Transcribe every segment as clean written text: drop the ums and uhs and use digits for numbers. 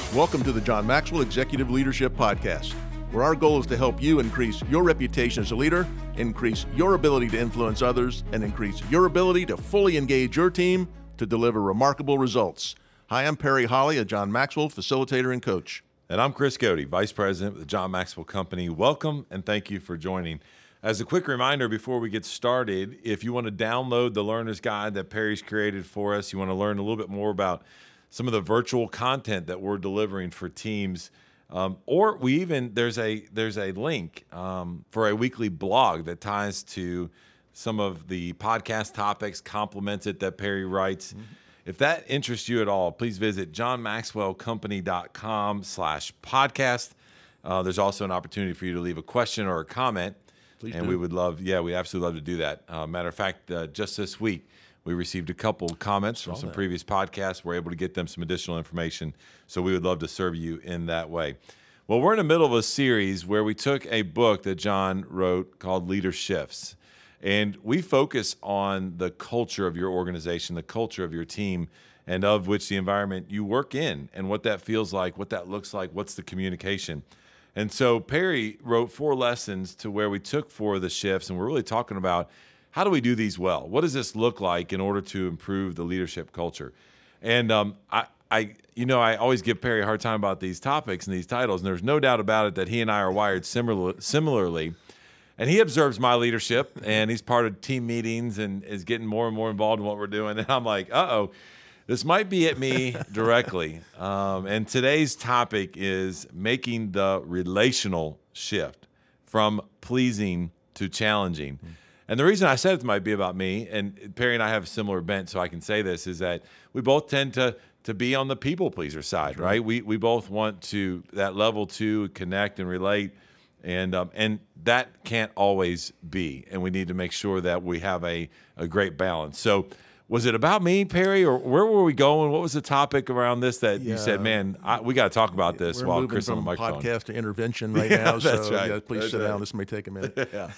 Welcome to the John Maxwell Executive Leadership Podcast, where our goal is to help you increase your reputation as a leader, increase your ability to influence others, and increase your ability to fully engage your team to deliver remarkable results. Hi, I'm Perry Holly, a John Maxwell facilitator and coach. And I'm Chris Cody, Vice President of the John Maxwell Company. Welcome and thank you for joining. As a quick reminder before we get started, if you want to download the Learner's Guide that Perry's created for us, you want to learn a little bit more about some of the virtual content that we're delivering for teams, or there's a link for a weekly blog that ties to some of the podcast topics, complements it that Perry writes. Mm-hmm. If that interests you at all, please visit johnmaxwellcompany.com/podcast. There's also an opportunity for you to leave a question or a comment. Please do. We would love, we absolutely love to do that. Matter of fact, just this week, we received a couple comments from some previous podcasts. We're able to get them some additional information, so we would love to serve you in that way. Well, we're in the middle of a series where we took a book that John wrote called Leader Shifts, and we focus on the culture of your organization, the culture of your team, and of which the environment you work in, and what that feels like, what that looks like, what's the communication. And so Perry wrote 4 lessons to where we took 4 of the shifts, and we're really talking about how do we do these well? What does this look like in order to improve the leadership culture? And I always give Perry a hard time about these topics and these titles, and there's no doubt about it that he and I are wired similarly. And he observes my leadership, and he's part of team meetings and is getting more and more involved in what we're doing. And I'm like, this might be at me directly. And today's topic is making the relational shift from pleasing to challenging. Mm-hmm. And the reason I said it might be about me, and Perry and I have a similar bent, so I can say this, is that we both tend to be on the people pleaser side, right? We both want to, that level 2, connect and relate, and that can't always be, and we need to make sure that we have a great balance. So was it about me, Perry, or where were we going? What was the topic around this that you said, man, we got to talk about this while Chris on the microphone? We're moving from podcast to intervention right now, that's right. Please sit down. This may take a minute. Yeah.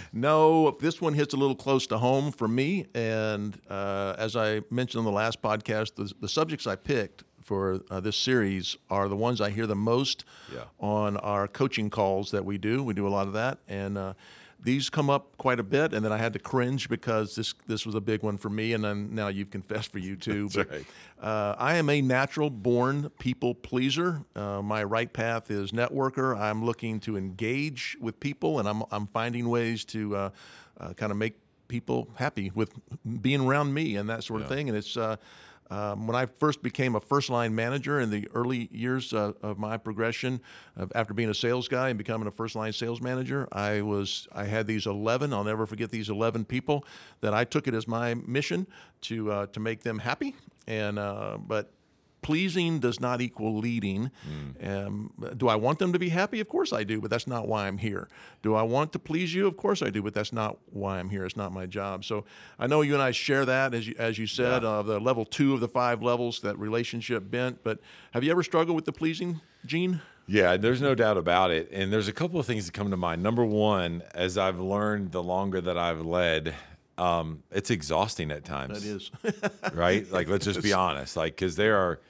No, this one hits a little close to home for me, and as I mentioned on the last podcast, the subjects I picked for this series are the ones I hear the most on our coaching calls that we do. We do a lot of that, and these come up quite a bit, and then I had to cringe because this was a big one for me, and then now you've confessed for you too. That's but right. I am a natural-born people pleaser. My right path is networker. I'm looking to engage with people, and I'm finding ways to kind of make people happy with being around me and that sort of thing. And it's when I first became a first-line manager in the early years of my progression, after being a sales guy and becoming a first-line sales manager, I had these 11. I'll never forget these 11 people that I took it as my mission to make them happy. And but pleasing does not equal leading. Do I want them to be happy? Of course I do, but that's not why I'm here. Do I want to please you? Of course I do, but that's not why I'm here. It's not my job. So I know you and I share that, as you said, the level 2 of the 5 levels, that relationship bent. But have you ever struggled with the pleasing, Gene? Yeah, there's no doubt about it. And there's a couple of things that come to mind. Number one, as I've learned the longer that I've led, it's exhausting at times. That is. Right? Like, let's just be honest. Like, because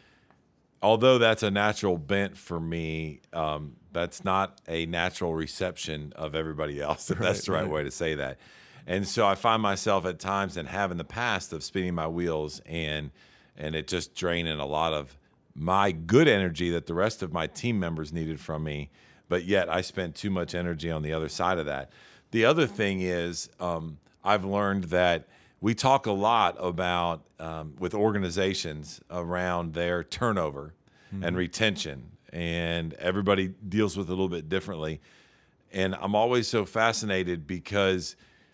although that's a natural bent for me, that's not a natural reception of everybody else. If that's the right way to say that. And so I find myself at times, and have in the past, of spinning my wheels and it just draining a lot of my good energy that the rest of my team members needed from me. But yet I spent too much energy on the other side of that. The other thing is, I've learned that we talk a lot about with organizations around their turnover and retention, and everybody deals with it a little bit differently. And I'm always so fascinated because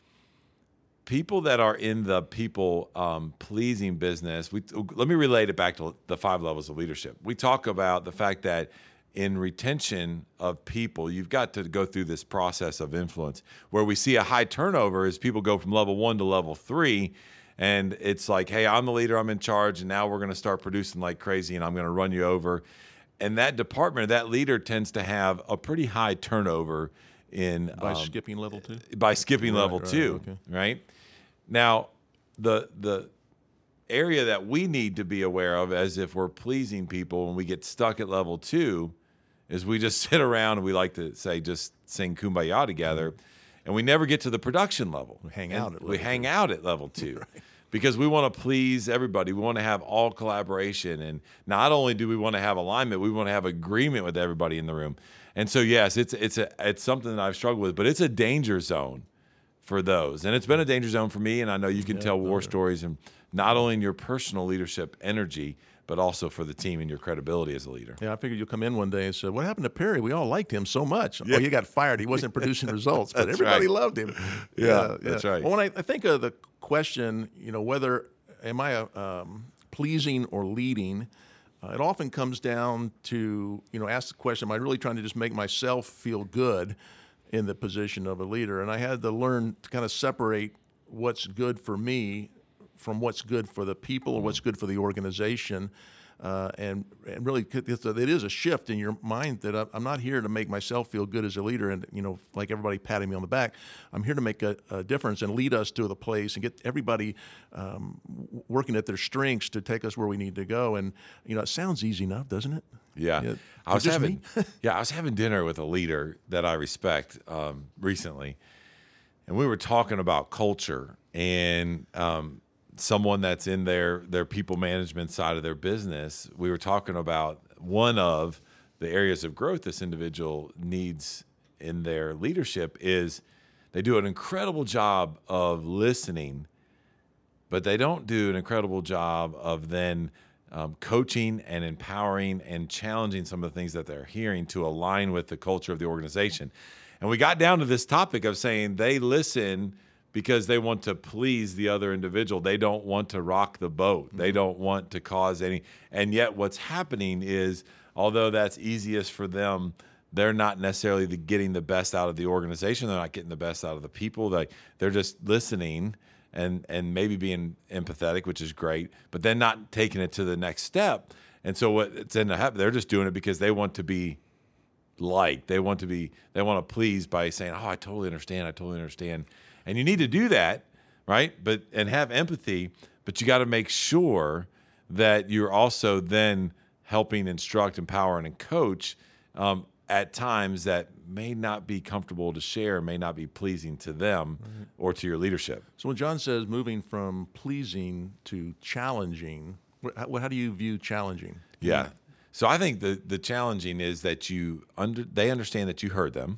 people that are in the people pleasing business, let me relate it back to the 5 levels of leadership. We talk about the fact that in retention of people, you've got to go through this process of influence. Where we see a high turnover is people go from level 1 to level 3, and it's like, hey, I'm the leader, I'm in charge, and now we're going to start producing like crazy, and I'm going to run you over. And that department, that leader tends to have a pretty high turnover by skipping level 2. By skipping level 2, okay. right? Now, the area that we need to be aware of, as if we're pleasing people when we get stuck at level 2, is we just sit around and we like to say, just sing Kumbaya together, and we never get to the production level. We hang out at level 2. Right. Because we want to please everybody. We want to have all collaboration. And not only do we want to have alignment, we want to have agreement with everybody in the room. And so, yes, it's something that I've struggled with, but it's a danger zone for those. And it's been a danger zone for me, and I know you can tell war stories, and not only in your personal leadership energy, but also for the team and your credibility as a leader. Yeah, I figured you'll come in one day and say, what happened to Perry? We all liked him so much. Yeah. Oh, he got fired. He wasn't producing results, but everybody loved him. Yeah, that's right. Well, when I think of the question, whether am I pleasing or leading, it often comes down to, ask the question, am I really trying to just make myself feel good in the position of a leader? And I had to learn to kind of separate what's good for me from what's good for the people or what's good for the organization. And really, it is a shift in your mind that I'm not here to make myself feel good as a leader and, like everybody patting me on the back. I'm here to make a difference and lead us to the place and get everybody working at their strengths to take us where we need to go. And, it sounds easy enough, doesn't it? Yeah. I was having dinner with a leader that I respect recently, and we were talking about culture and someone that's in their people management side of their business. We were talking about one of the areas of growth this individual needs in their leadership is they do an incredible job of listening, but they don't do an incredible job of then coaching and empowering and challenging some of the things that they're hearing to align with the culture of the organization. And we got down to this topic of saying they listen because they want to please the other individual. They don't want to rock the boat. They don't want to cause any. And yet what's happening is, although that's easiest for them, they're not necessarily getting the best out of the organization. They're not getting the best out of the people. They're just listening and maybe being empathetic, which is great, but then not taking it to the next step. And so what's ended up happening, they're just doing it because they want to be liked. They want to please by saying, oh, I totally understand. And you need to do that, right? And have empathy, but you got to make sure that you're also then helping instruct, empower, and coach at times that may not be comfortable to share, may not be pleasing to them or to your leadership. So when John says moving from pleasing to challenging, how do you view challenging? Yeah. So I think the challenging is that they understand that you heard them.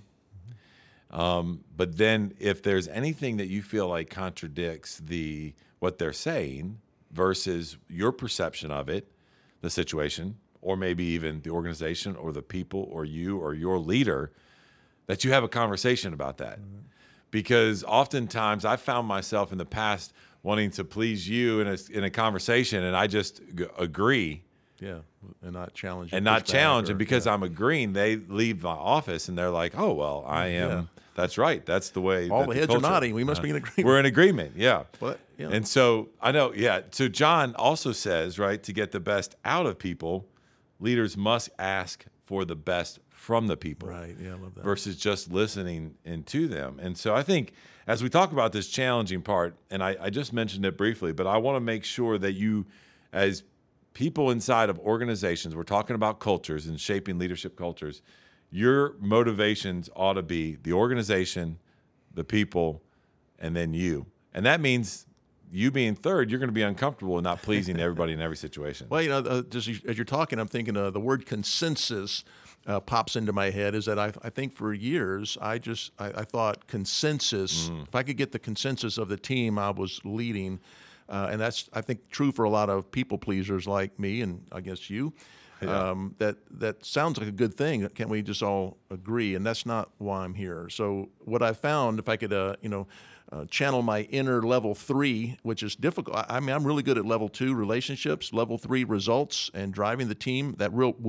But then if there's anything that you feel like contradicts what they're saying versus your perception of it, the situation, or maybe even the organization or the people or you or your leader, that you have a conversation about that. Mm-hmm. Because oftentimes I found myself in the past wanting to please you in a conversation, and I just agree. Yeah, and not challenge. And not challenge. And because I'm agreeing, they leave my office and they're like, oh, well, I am. Yeah. That's right. That's the way. All the heads are nodding. We must be in agreement. We're in agreement, yeah. But, yeah. And so I know, yeah. So John also says, right, to get the best out of people, leaders must ask for the best from the people. Right, yeah, I love that. Versus just listening into them. And so I think as we talk about this challenging part, and I just mentioned it briefly, but I want to make sure that you, as people inside of organizations, we're talking about cultures and shaping leadership cultures, your motivations ought to be the organization, the people, and then you. And that means you being third, you're going to be uncomfortable and not pleasing everybody in every situation. Well, just as you're talking, I'm thinking the word consensus pops into my head. Is that I think for years I thought consensus. If I could get the consensus of the team I was leading, and that's I think true for a lot of people pleasers like me and I guess you. Yeah. That sounds like a good thing. Can't we just all agree? And that's not why I'm here. So what I found, if I could, channel my inner level 3, which is difficult. I mean, I'm really good at level 2 relationships, level 3 results, and driving the team.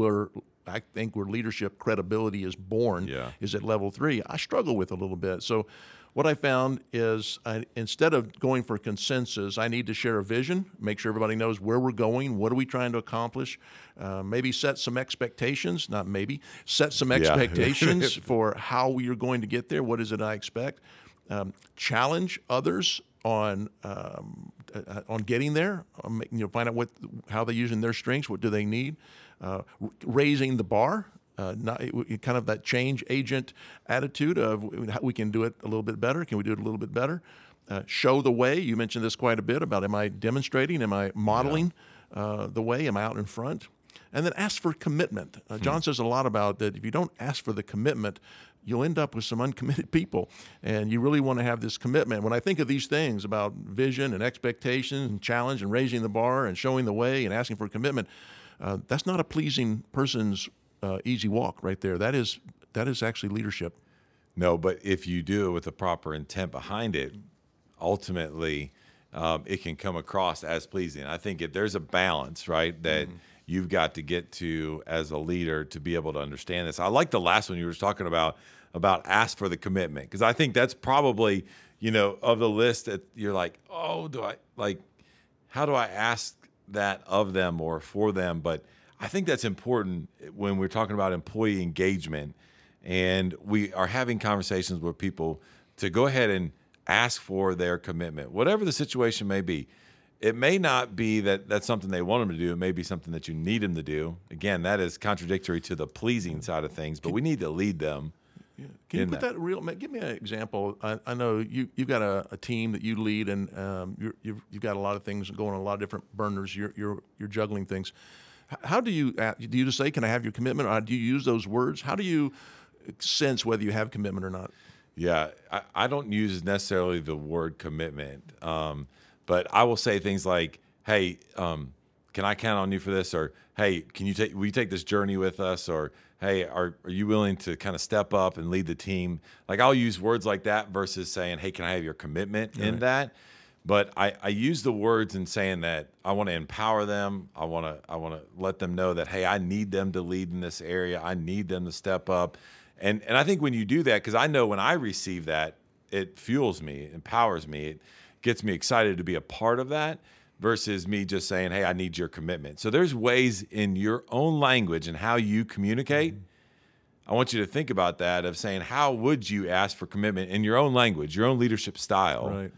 I think where leadership credibility is born is at level 3. I struggle with a little bit. So what I found is instead of going for consensus, I need to share a vision, make sure everybody knows where we're going, what are we trying to accomplish, maybe set some expectations, set some expectations for how we are going to get there, what is it I expect, challenge others on on getting there. Find out how they're using their strengths. What do they need? Raising the bar. Not kind of that change agent attitude of we can do it a little bit better. Can we do it a little bit better? Show the way. You mentioned this quite a bit about, am I demonstrating? Am I modeling the way? Am I out in front? And then ask for commitment. John says a lot about that. If you don't ask for the commitment, you'll end up with some uncommitted people. And you really want to have this commitment. When I think of these things about vision and expectations and challenge and raising the bar and showing the way and asking for commitment, that's not a pleasing person's easy walk right there. That is actually leadership. No, but if you do it with the proper intent behind it, ultimately it can come across as pleasing. I think there's a balance, right, that you've got to get to as a leader to be able to understand this. I like the last one you were talking about ask for the commitment, because I think that's probably, of the list that you're like, oh, how do I ask that of them or for them? But I think that's important when we're talking about employee engagement and we are having conversations with people to go ahead and ask for their commitment, whatever the situation may be. It may not be that that's something they want them to do. It may be something that you need them to do. Again, that is contradictory to the pleasing side of things, but we need to lead them. Yeah. Can you put that give me an example? I know you've got a team that you lead, and you've got a lot of things going on, a lot of different burners. You're juggling things. How do you just say, "Can I have your commitment?" Or do you use those words? How do you sense whether you have commitment or not? Yeah, I don't use necessarily the word commitment, but I will say things like, "Hey, can I count on you for this?" Or, "Hey, will you take this journey with us?" Or, "Hey, are you willing to kind of step up and lead the team?" Like, I'll use words like that versus saying, "Hey, can I have your commitment in that?" But I use the words in saying that I want to empower them. I want to let them know that, hey, I need them to lead in this area. I need them to step up. And I think when you do that, because I know when I receive that, it fuels me, it empowers me, it gets me excited to be a part of that versus me just saying, hey, I need your commitment. So there's ways in your own language and how you communicate. I want you to think about that, of saying, how would you ask for commitment in your own language, your own leadership style? Right.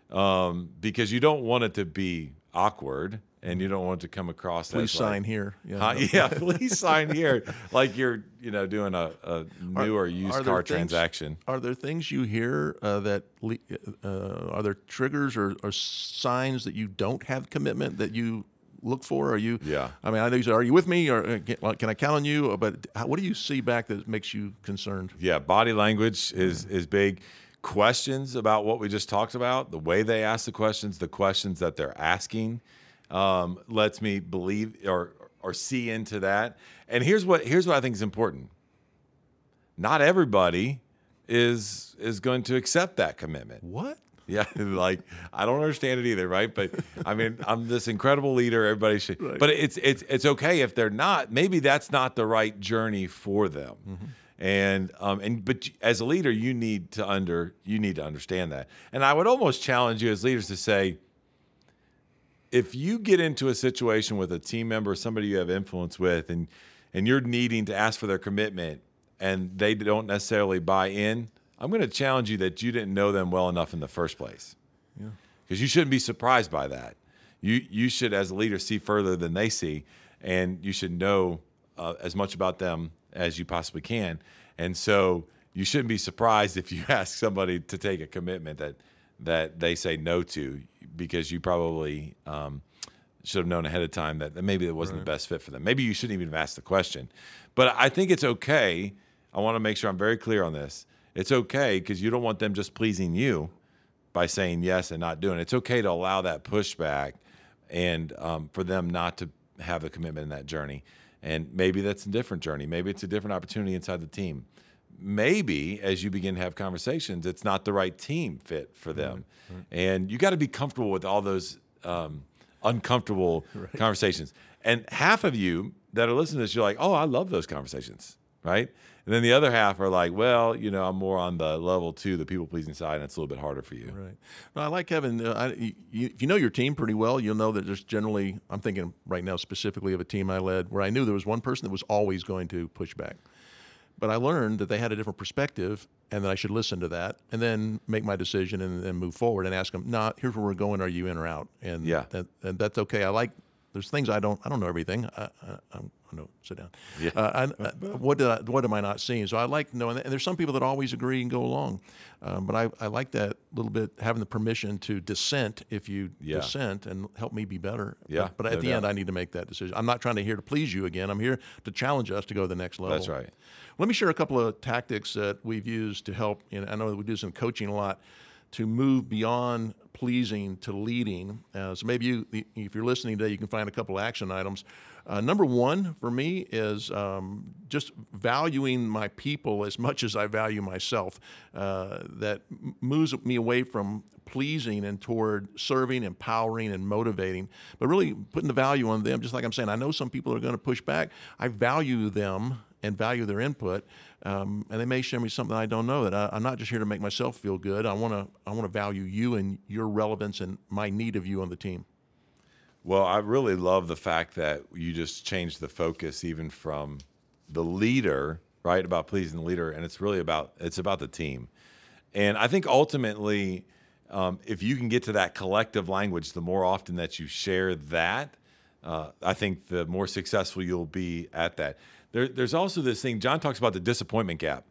Because you don't want it to be awkward and you don't want it to come across please as sign here. Please sign here. Like you're doing a new or used car transaction. Are there things you hear are there triggers or signs that you don't have commitment that you look for? Are you? Yeah. I mean, I know you say, "Are you with me?" or "Can I count on you?" But what do you see back that makes you concerned? Yeah, body language is big. Questions about what we just talked about, the way they ask the questions that they're asking, lets me believe or see into that. And here's what I think is important. Not everybody is going to accept that commitment. What? Yeah, like I don't understand it either, right? But I mean, I'm this incredible leader. Everybody should, right. But it's okay if they're not. Maybe that's not the right journey for them. But as a leader, you need to understand that. And I would almost challenge you as leaders to say, if you get into a situation with a team member, somebody you have influence with, and you're needing to ask for their commitment, and they don't necessarily buy in, I'm going to challenge you that you didn't know them well enough in the first place. Yeah. Because you shouldn't be surprised by that. You should, as a leader, see further than they see, and you should know as much about them as you possibly can. And so you shouldn't be surprised if you ask somebody to take a commitment that they say no to, because you probably should have known ahead of time that maybe it wasn't the best fit for them. Maybe you shouldn't even have asked the question. But I think it's okay. I want to make sure I'm very clear on this. It's okay, because you don't want them just pleasing you by saying yes and not doing it. It's okay to allow that pushback and for them not to have a commitment in that journey. And maybe that's a different journey. Maybe it's a different opportunity inside the team. Maybe as you begin to have conversations, it's not the right team fit for them. Right. And you got to be comfortable with all those uncomfortable conversations. And half of you that are listening to this, you're like, oh, I love those conversations, right? And then the other half are like, well, I'm more on the level 2, the people-pleasing side, and it's a little bit harder for you. Right. No, I like having, if you know your team pretty well, you'll know that there's generally, I'm thinking right now specifically of a team I led, where I knew there was one person that was always going to push back. But I learned that they had a different perspective, and that I should listen to that, and then make my decision, and then move forward and ask them, "Nah, here's where we're going. Are you in or out?" And Yeah. and that's okay. There's things I don't know everything. I know. Sit down. Yeah. What am I not seeing? So I like knowing that. And there's some people that always agree and go along, but I like that little bit, having the permission to dissent if you dissent, and help me be better. Yeah, But at the end, I need to make that decision. I'm not trying to here to please you again. I'm here to challenge us to go to the next level. That's right. Let me share a couple of tactics that we've used to help. I know that we do some coaching a lot to move beyond pleasing to leading. So maybe if you're listening today, you can find a couple of action items. Number one for me is just valuing my people as much as I value myself. That moves me away from pleasing and toward serving, empowering, and motivating, but really putting the value on them. Just like I'm saying, I know some people are going to push back. I value them and value their input, and they may share me something I don't know. That I'm not just here to make myself feel good. I want to value you and your relevance and my need of you on the team. Well, I really love the fact that you just changed the focus even from the leader, right, about pleasing the leader, and it's about the team. And I think ultimately, if you can get to that collective language, the more often that you share that, I think the more successful you'll be at that. There's also this thing, John talks about the disappointment gap.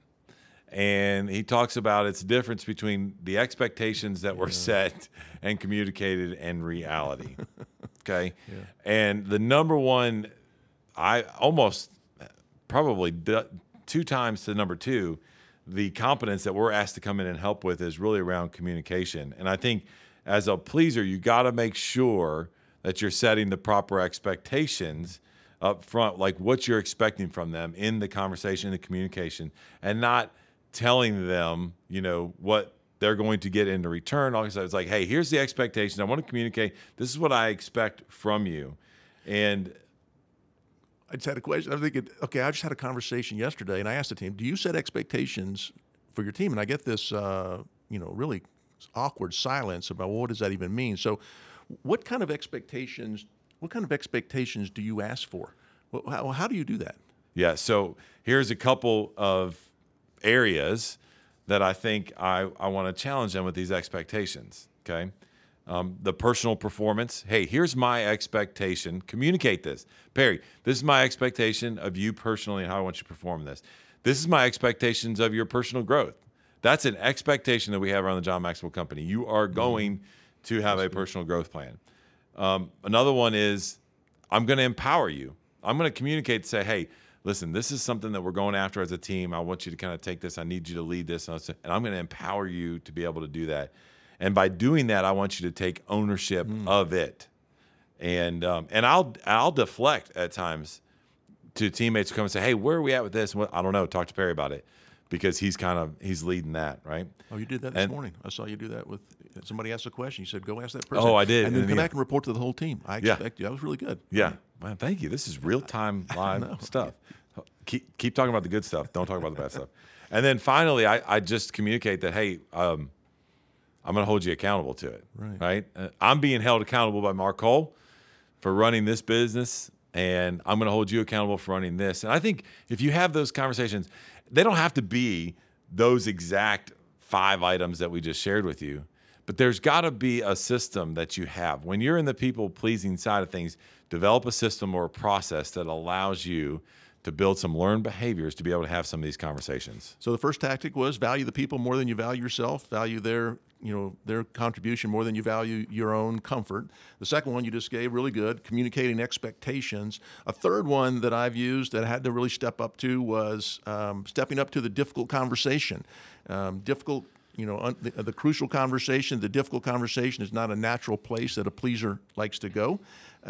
And he talks about its difference between the expectations that were set and communicated and reality. Okay. Yeah. And the number one, I almost probably 2 times to number 2, the competence that we're asked to come in and help with is really around communication. And I think as a pleaser, you got to make sure that you're setting the proper expectations up front, like what you're expecting from them in the conversation, the communication, and not telling them, what they're going to get in return. All of a sudden, it's like, hey, here's the expectation. I want to communicate. This is what I expect from you. And I just had a question. I'm thinking, okay, I just had a conversation yesterday, and I asked the team, do you set expectations for your team? And I get this, really awkward silence about, well, what does that even mean? So what kind of expectations do you ask for? How do you do that? Yeah, so here's a couple of areas that I think I want to challenge them with these expectations, okay? The personal performance. Hey, here's my expectation. Communicate this. Perry, this is my expectation of you personally and how I want you to perform this. This is my expectations of your personal growth. That's an expectation that we have around the John Maxwell Company. You are going to have a personal growth plan. Another one is I'm going to empower you. I'm going to communicate and say, hey, listen, this is something that we're going after as a team. I want you to kind of take this. I need you to lead this. And I'm going to empower you to be able to do that. And by doing that, I want you to take ownership of it. And I'll deflect at times to teammates who come and say, hey, where are we at with this? Well, I don't know. Talk to Perry about it, because he's leading that, right? Oh, you did that this morning. I saw you do that with somebody asked a question. You said, go ask that person. Oh, I did. And then come back and report to the whole team. I expect you. That was really good. Yeah. Man, thank you. This is real-time live stuff. Keep talking about the good stuff. Don't talk about the bad stuff. And then finally, I just communicate that, hey, I'm going to hold you accountable to it. Right? I'm being held accountable by Mark Cole for running this business, and I'm going to hold you accountable for running this. And I think if you have those conversations, they don't have to be those exact 5 items that we just shared with you, but there's got to be a system that you have. When you're in the people-pleasing side of things, develop a system or a process that allows you to build some learned behaviors to be able to have some of these conversations. So the first tactic was value the people more than you value yourself, value their contribution more than you value your own comfort. The second one you just gave, really good, communicating expectations. A third one that I've used that I had to really step up to was stepping up to the difficult conversation. The crucial conversation, the difficult conversation is not a natural place that a pleaser likes to go.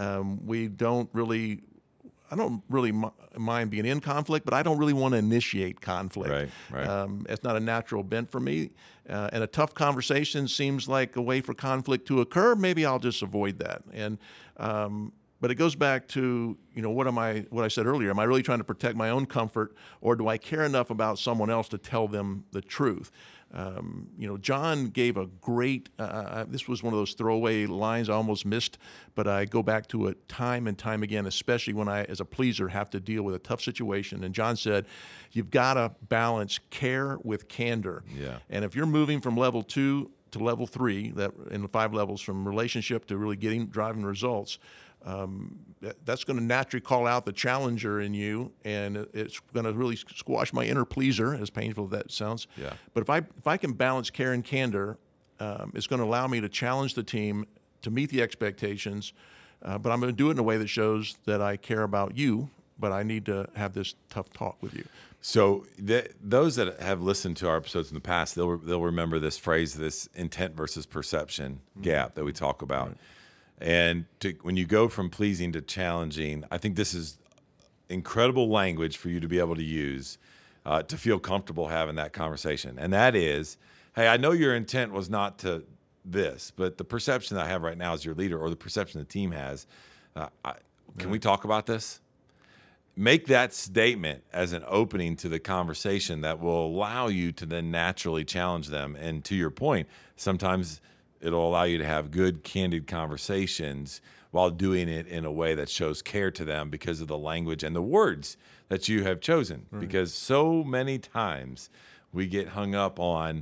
I don't really mind being in conflict, but I don't really want to initiate conflict. Right. It's not a natural bent for me. And a tough conversation seems like a way for conflict to occur. Maybe I'll just avoid that. But it goes back to, what I said earlier. Am I really trying to protect my own comfort, or do I care enough about someone else to tell them the truth? John gave a great, this was one of those throwaway lines I almost missed, but I go back to it time and time again, especially when I, as a pleaser, have to deal with a tough situation. And John said, you've got to balance care with candor. Yeah. And if you're moving from level 2 to level 3, that in the 5 levels, from relationship to really driving results, that's going to naturally call out the challenger in you, and it's going to really squash my inner pleaser, as painful as that sounds. Yeah. But if I can balance care and candor, it's going to allow me to challenge the team to meet the expectations. But I'm going to do it in a way that shows that I care about you, but I need to have this tough talk with you. So those that have listened to our episodes in the past, they'll remember this phrase, this intent versus perception gap that we talk about. Right. And when you go from pleasing to challenging, I think this is incredible language for you to be able to use to feel comfortable having that conversation. And that is, hey, I know your intent was not to this, but the perception that I have right now as your leader, or the perception the team has, can we talk about this? Make that statement as an opening to the conversation that will allow you to then naturally challenge them. And to your point, sometimes it'll allow you to have good, candid conversations while doing it in a way that shows care to them because of the language and the words that you have chosen. Right. Because so many times we get hung up on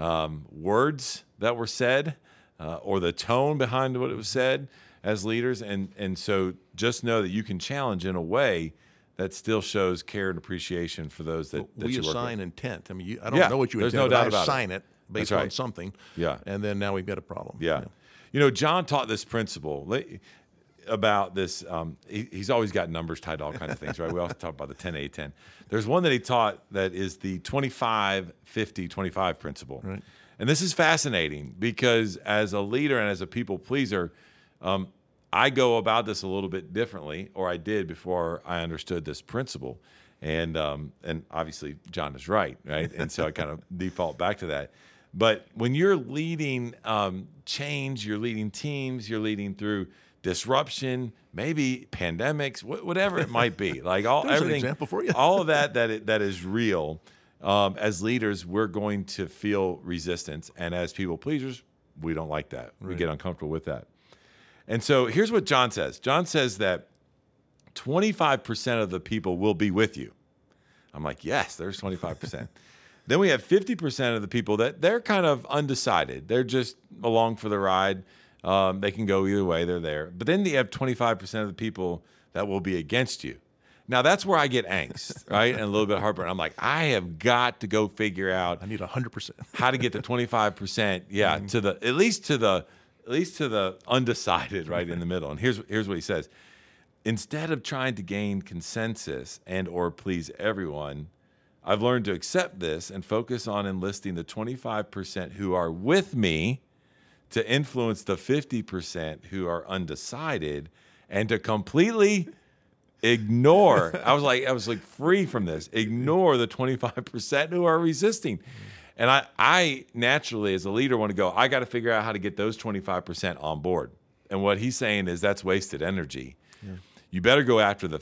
words that were said or the tone behind what it was said as leaders. And so just know that you can challenge in a way that still shows care and appreciation for those that we you work assign with. intent. I mean, I don't know what you intend, but I assign it based on something. Yeah. And then now we've got a problem. Yeah. John taught this principle about this. He's always got numbers tied to all kinds of things, right? We also talk about the 10-8-10. There's one that he taught that is the 25-50-25 principle. Right. And this is fascinating because as a leader and as a people pleaser, I go about this a little bit differently, or I did before I understood this principle. And obviously John is right? And so I kind of default back to that. But when you're leading change, you're leading teams, you're leading through disruption, maybe pandemics, whatever it might be, like everything, an example for you. all of that is real. As leaders, we're going to feel resistance, and as people pleasers, we don't like that. Right. We get uncomfortable with that. And so here's what John says. John says that 25% of the people will be with you. I'm like, yes, there's 25%. Then we have 50% of the people that they're kind of undecided. They're just along for the ride. They can go either way. They're there. But then you have 25% of the people that will be against you. Now, that's where I get angst, right? And a little bit of heartburn. I'm like, I have got to go figure out. I need 100%. How to get the 25%, yeah, to the at least to the undecided, right in the middle. And here's what he says. Instead of trying to gain consensus and or please everyone, I've learned to accept this and focus on enlisting the 25% who are with me to influence the 50% who are undecided, and to completely ignore. I was like free from this. Ignore the 25% who are resisting. And I naturally, as a leader, want to go, I got to figure out how to get those 25% on board. And what he's saying is that's wasted energy. Yeah. You better go after the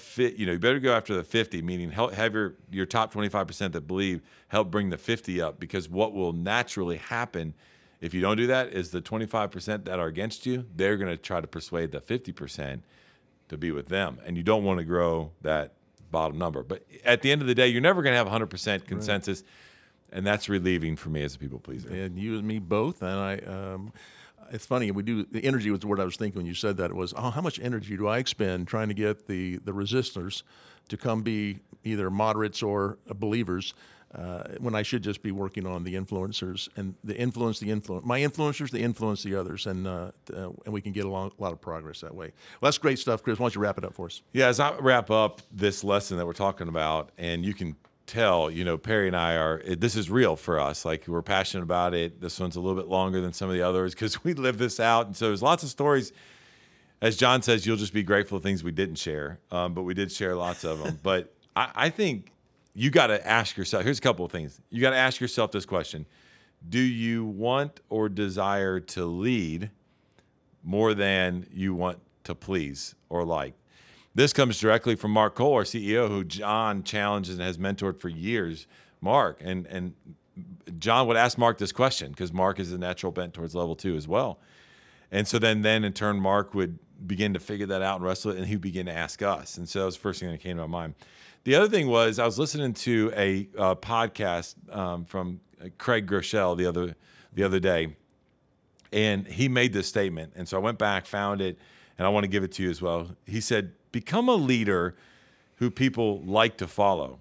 50, meaning have your top 25% that believe, help bring the 50 up, because what will naturally happen if you don't do that is the 25% that are against you, they're going to try to persuade the 50% to be with them. And you don't want to grow that bottom number. But at the end of the day, you're never going to have 100% consensus. Right. And that's relieving for me as a people pleaser. And you and me both. And it's funny, the energy was the word I was thinking when you said that. It was, how much energy do I expend trying to get the resistors to come be either moderates or believers, when I should just be working on the influencers and my influencers, the influence the others, and we can get a lot of progress that way. Well, that's great stuff, Chris. Why don't you wrap it up for us? Yeah, as I wrap up this lesson that we're talking about, and you can tell, Perry and I this is real for us. Like, we're passionate about it. This one's a little bit longer than some of the others because we live this out. And so there's lots of stories. As John says, you'll just be grateful for things we didn't share. But we did share lots of them. But I think you got to ask yourself, here's a couple of things. You got to ask yourself this question. Do you want or desire to lead more than you want to please or like? This comes directly from Mark Cole, our CEO, who John challenges and has mentored for years. Mark, and John would ask Mark this question because Mark is a natural bent towards level 2 as well. And so then in turn, Mark would begin to figure that out and wrestle it, and he'd begin to ask us. And so that was the first thing that came to my mind. The other thing was I was listening to a podcast from Craig Groeschel the other day, and he made this statement. And so I went back, found it, and I want to give it to you as well. He said, become a leader who people like to follow,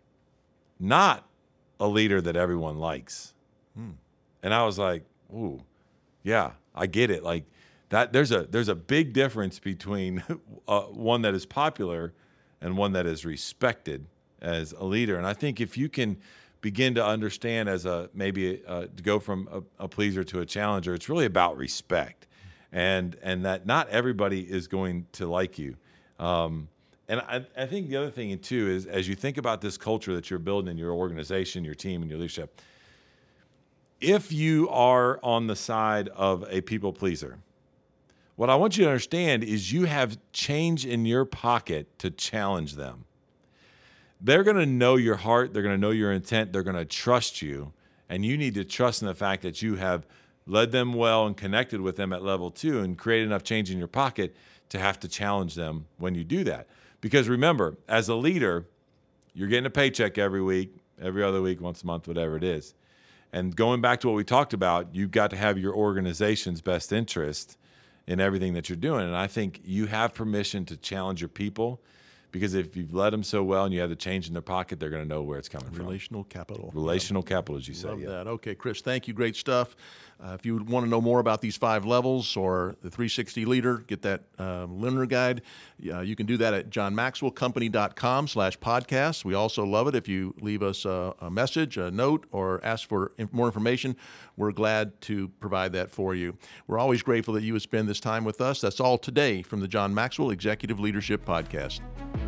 not a leader that everyone likes. And I was like, ooh, yeah, I get it. Like that, there's a big difference between one that is popular and one that is respected as a leader. And I think if you can begin to understand as to go from a pleaser to a challenger, it's really about respect, and that not everybody is going to like you. And I think the other thing too is, as you think about this culture that you're building in your organization, your team, and your leadership, if you are on the side of a people pleaser, what I want you to understand is you have change in your pocket to challenge them. They're going to know your heart. They're going to know your intent. They're going to trust you. And you need to trust in the fact that you have led them well and connected with them at level 2 and create enough change in your pocket to have to challenge them when you do that. Because remember, as a leader, you're getting a paycheck every week, every other week, once a month, whatever it is. And going back to what we talked about, you've got to have your organization's best interest in everything that you're doing. And I think you have permission to challenge your people, because if you've led them so well and you have the change in their pocket, they're going to know where it's coming from. Relational capital. Relational capital, as you say. Love that. Okay, Chris, thank you. Great stuff. If you want to know more about these 5 levels or the 360 Leader, get that learner guide. You can do that at johnmaxwellcompany.com/podcast. We also love it if you leave us a message, a note, or ask for more information. We're glad to provide that for you. We're always grateful that you would spend this time with us. That's all today from the John Maxwell Executive Leadership Podcast.